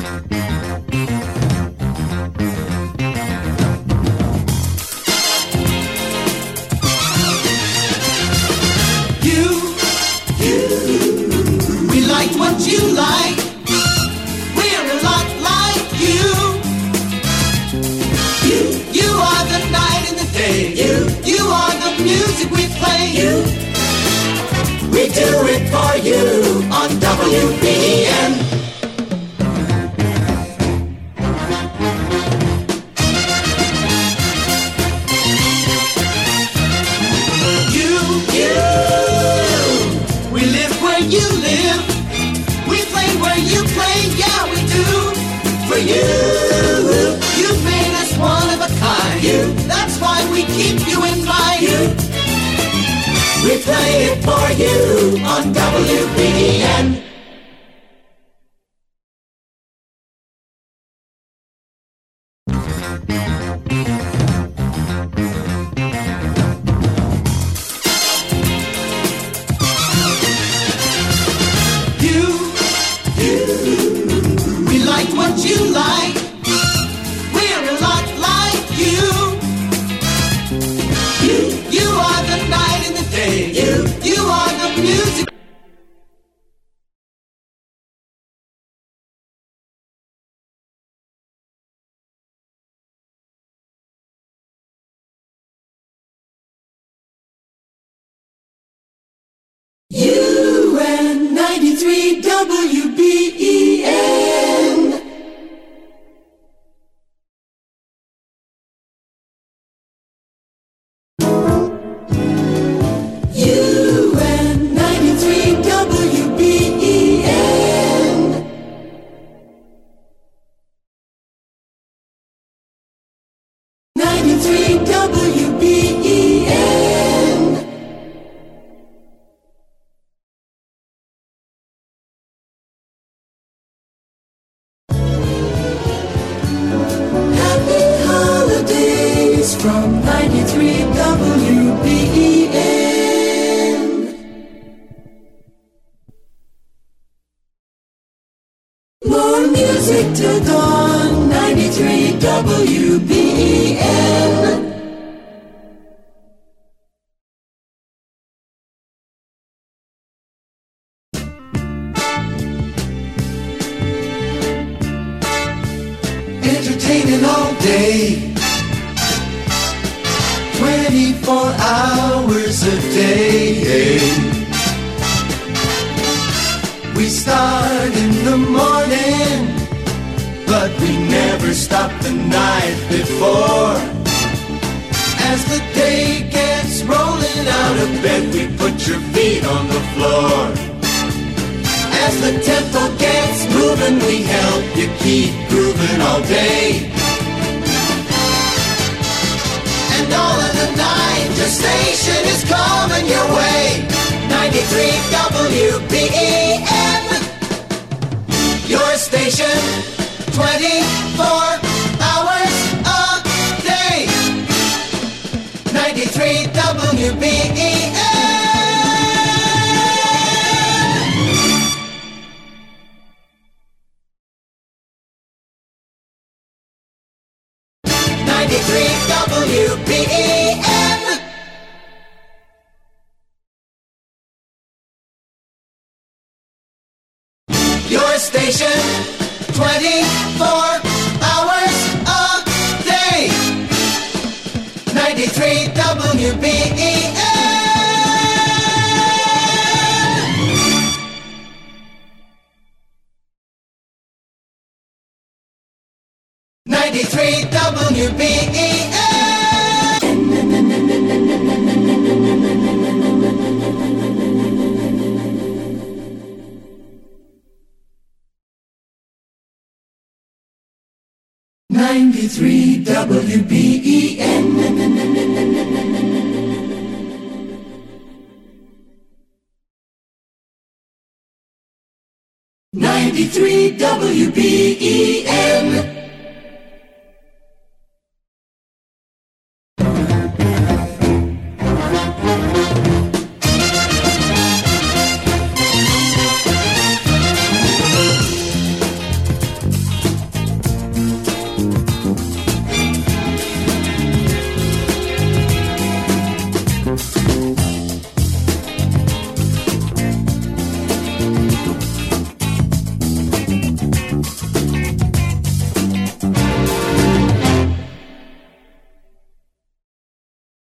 We do it for you on WBEN. We live where you live. We play where you play, yeah we do. For you, you've made us one of a kind. That's why we keep you in mind. We play it for you on WBEN. We like what you like. We're a lot like you. You are the night and the day. You are the music. You and 93 WBEN. You and 93 WBEN. 93 WBEN. Happy holidays from 93 WBEN. More music till dawn, 93 WBEN. Entertaining all day, 24 hours a day. We start in the morning, but we never stop the night before. As the day gets rolling out of bed, we put your feet on the floor. As the tempo gets moving, we help you keep grooving all day. And all of the night, your station is coming your way. 93 WBEN. Your station, 24 hours a day. 93 WBEN. 93 WBEN. Your station, 24 hours a day. 93 WBEN. 93 WBEN. 93 WBEN. 93 WBEN.